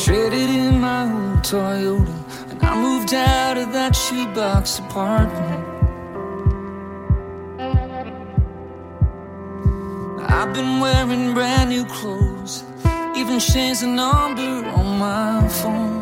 traded in my old Toyota, and I moved out of that shoebox apartment. I've been wearing brand new clothes, even changed the number on my phone.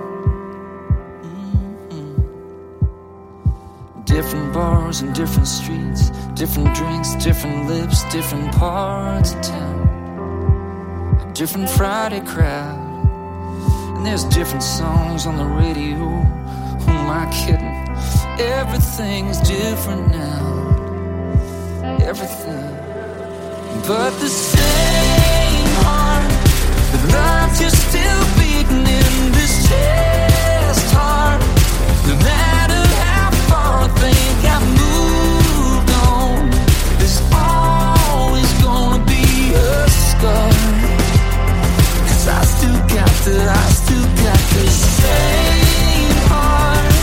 Different bars and different streets, different drinks, different lips, different parts of town, a different Friday crowd. And there's different songs on the radio. Who am I kidding? Everything's different now. Everything. But the same heart that loves you still beating in this chest heart. No matter how far I think I've moved on, there's always gonna be a scar. 'Cause I still got the same heart.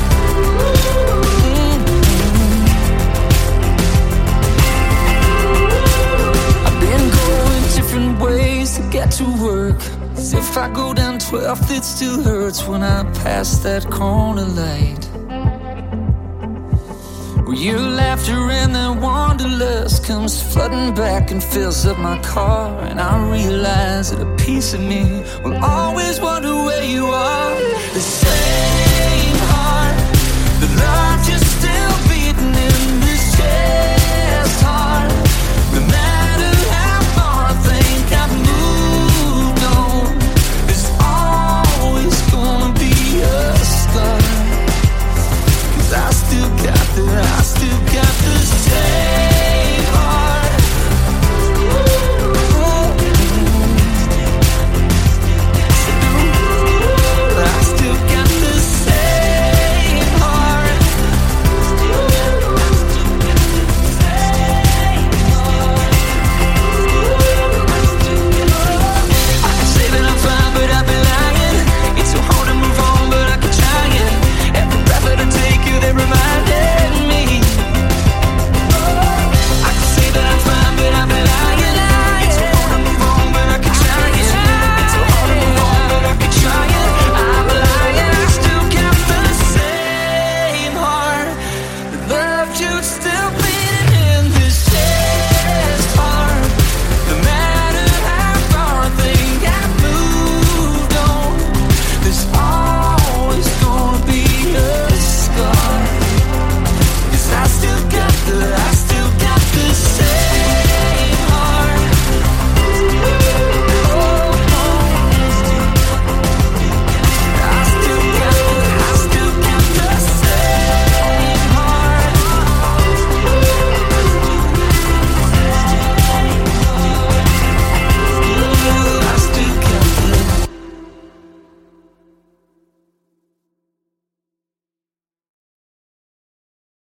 I've been going different ways to get to work. As if I go down 12th, it still hurts when I pass that corner light. Where your laughter and that wanderlust comes flooding back and fills up my car. And I realize that a piece of me will always wonder where you are.